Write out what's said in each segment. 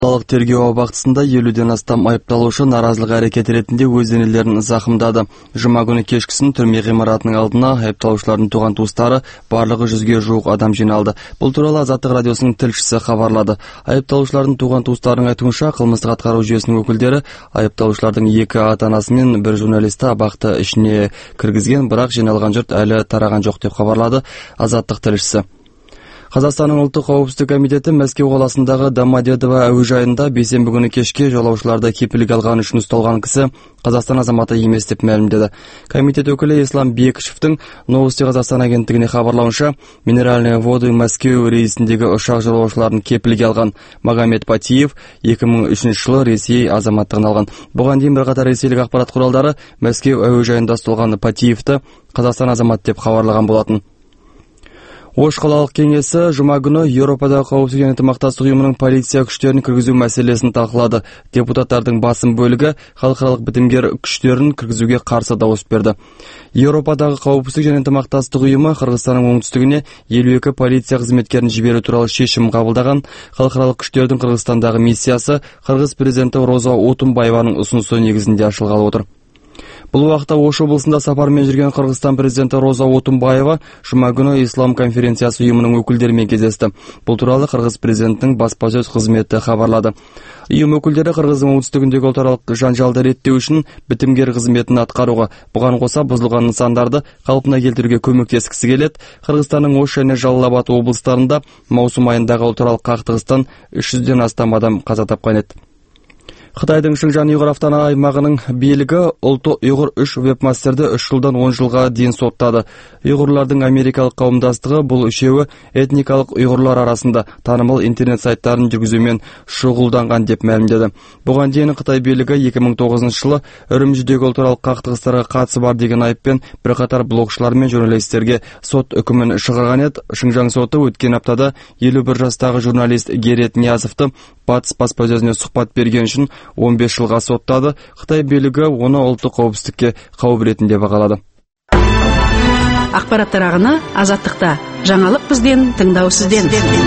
Қалалық тергеу абақтысында 50-ден астам айыпталушы наразылық әрекет ретінде өз денелерін зақымдады. Жұма күні кешкісін түрме ғимаратының алдына айыпталушылардың туған туыстары барлығы 100-ге жуық адам жиналды. Бұл туралы Азаттық радиосының тілшісі хабарлады. Айыпталушылардың туған туыстарының айтуынша, қылмыстық атқару жүйесінің өкілдері айыпталушылардың 2 ата-анасы мен 1 журналисті абақты ішіне кіргізген, бірақ жиналған жұрт әлі тараған жоқ деп хабарлады Азаттық тілшісі. Қазақстанның ұлттық қауіпсіздік комитеті Мәскеу қаласындағы Домодедово әуежайында бейсенбі күні кешке жолаушыларды кепілге алған үшін ұсталған кісі Қазақстан азаматы емес деп мәлімдеді. Комитет өкілі Ислам Бекішевтің Новости Қазақстан агенттігіне хабарлауынша, Минеральные воды Мәскеу рейсіндегі ұшақ жолаушыларын кепілге алған Магомед Патиев 2003 жылы Ресей азаматтығын алған. Бұған дейін бірқатар ресейлік ақпарат құралдары Мәскеу әуежайында ұсталған Патиевті Қазақстан азаматы деп хабарлаған болатын. Ош қалалық кеңесі жұма күні Еуропадағы қауіпсіздік және ынтымақтастық ұйымының полиция күштерін кіргізу мәселесін талқылады. Депутаттардың басым бөлігі халықаралық бітімгер күштерін кіргізуге қарсы дауыс берді. Еуропадағы қауіпсіздік және ынтымақтастық ұйымы Қырғызстанның оңтүстігіне 52 полиция қызметкерін жіберу туралы шешім қабылдаған. Халықаралық күштердің Қырғызстандағы миссиясы Қырғыз президенті Роза Отунбаеваның ұсынысы негізінде ашылғалы отыр. Бұл уақытта Ош облысында сапармен жүрген Қырғызстан президенті Роза Отунбаева жұма күні Ислам конференциясы ұйымының өкілдерімен кездесті. Бұл туралы Қырғыз президентінің баспасөз қызметі хабарлады. Ұйым өкілдері Қырғыздың оңтүстігіндегі ұлтаралық жанжалды реттеу үшін бітімгер қызметін атқаруға, бұған қоса бұзылған нысандарды қалпына келтіруге көмектескісі келеді. Қырғызстанның Ош және Жалал-Абад облыстарында маусым айындағы ұлтаралық қақтығыстан 300-ден астам адам қаза тапқан еді. Қытайдың Шыңжаң ұйғыр автономия аймағының билігі ұлты ұйғыр 3 вебмастерді 3 жылдан 10 жылға дейін соттады. Ұйғырлардың америкалық қауымдастығы бұл үшеуі этникалық ұйғырлар арасында танымал интернет сайттарын жүргізумен шұғылданған деп мәлімдеді. Бұған дейін Қытай билігі 2009 жылы Үрімжідегі ұлтаралық қақтығыстарға қатысы бар деген айыппен бірқатар блогшылар мен журналистерге сот үкімін шығарған еді. Шыңжаң соты өткен аптада 51 жастағы журналист Герет Ниязовты батыс баспасөзіне сұхбат берген үшін 15 жылға соттады. Қытай билігі оны ұлттық қауіпсіздікке қауіп ретінде бағалады. Ақпараттар ағыны Азаттықта. Жаңалық бізден, тыңдау сізден.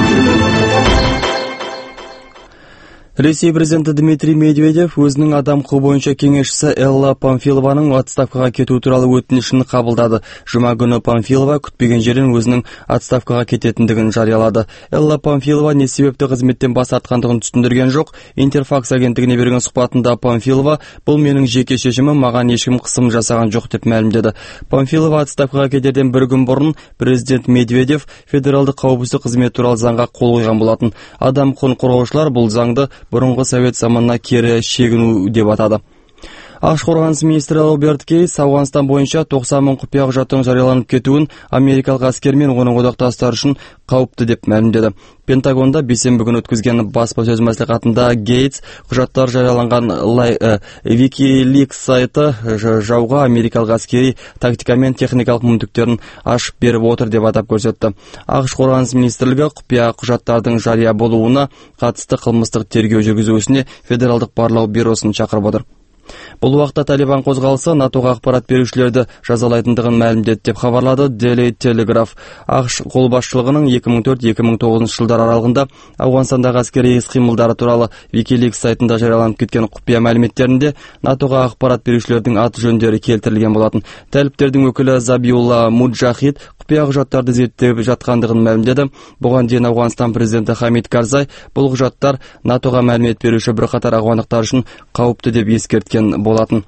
Ресей президенті Дмитрий Медведев өзінің адам құқы бойынша кеңесшісі Элла Памфилованың отставкаға кету туралы өтінішін қабылдады. Жұма күні Памфилова күтпеген жерден өзінің отставкаға кететіндігін жариялады. Элла Памфилова не себепті қызметтен бас тартқандығын түсіндірген жоқ. Интерфакс агенттігіне берген сұхбатында Памфилова бұл менің жеке шешімім, маған ешкім қысым жасаған жоқ деп мәлімдеді. Памфилова отставкаға кетерден бір күн бұрын президент Медведев федералдық қауіпсіздік қызметі туралы заңға қол қойған болатын. Адам құқығын қорғаушылар бұл заңды бұрынғы совет заманына кері шегіну деп атады. Ақш қорғаныс министрі Роберт Кейс Ауғанстан бойынша 90 мың құпия құжаттың жарияланып кетуін америкалық әскер мен оның одақтастары үшін қауіпті деп мәлімдеді. Пентагонда бейсенбі күні өткізген баспасөз мәслихатында Гейтс құжаттар жарияланған WikiLeaks сайты жауға америкалық әскери тактика мен техникалық мүмкіндіктерін ашып беріп отыр деп атап көрсетті. Ақш қорғаныс министрлігі құпия құжаттардың жария болуына қатысты қылмыстық тергеу жүргізуіне федералдық барлау бюросын шақырып отыр. Бұл уақытта Талибан қозғалысы НАТОға ақпарат берушілерді жазалайтындығын мәлімдеді деп хабарлады Daily Telegraph. Ақш қолбасшылығының 2004-2009 жылдар аралығында Ауғанстандағы әскери іс-қимылдары туралы WikiLeaks сайтында жарияланып кеткен құпия мәліметтерінде НАТОға ақпарат берушілердің аты жөндері келтірілген болатын. Талибтердің өкілі Забиулла Муджахид құпия құжаттарды зерттеп жатқандығын мәлімдеді. Бұған дейін Ауғанстан президенті Хамид Карзай бұл құжаттар НАТОға мәлімет беруші бірқатар ауғандықтар үшін қауіпті деп ескерткен болатын.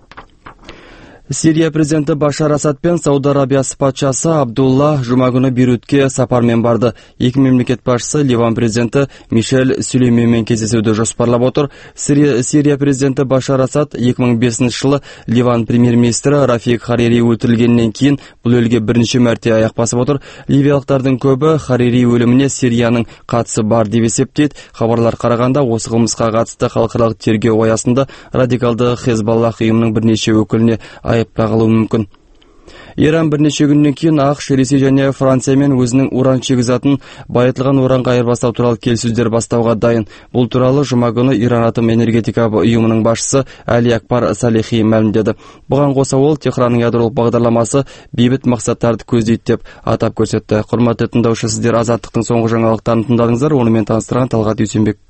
Сирия президенті Башар Асад пен Сауд Арабиясы патшасы Абдулла жұма күні Бейрутке сапармен барды. Екі мемлекет басшысы Ливан президенті Мишель Сүлейменмен кездесуді жоспарлап отыр. Сирия президенті Башар Асад 2005 жылы Ливан премьер-министрі Рафик Харири өлтірілгеннен кейін бұл елге бірінші мәрте аяқ басып отыр. Ливиялықтардың көбі Харири өліміне Сирияның қатысы бар деп есептейді. Хабарлар қарағанда осы қылмысқа қатысты халықаралық тергеу аясында радикалды Хезболлах ұйымының бірнеше өкіліне айып тағылуы мүмкін. Иран бірнеше күннен кейін ақш, Ресей және Франциямен өзінің уран шикізатын байытылған уранға айырбастау туралы келіссөздер бастауға дайын. Бұл туралы жұма күні Иран атом энергетика ұйымының басшысы Али Акбар Салихи мәлімдеді. Бұған қоса ол Техранның ядролық бағдарламасы бейбіт мақсаттарды көздейді деп атап көрсетті. Құрметті тыңдаушы, сіздер Азаттықтың соңғы жаңалықтарын тыңдадыңыздар. Онымен таныстырған Талғат Дүйсенбек.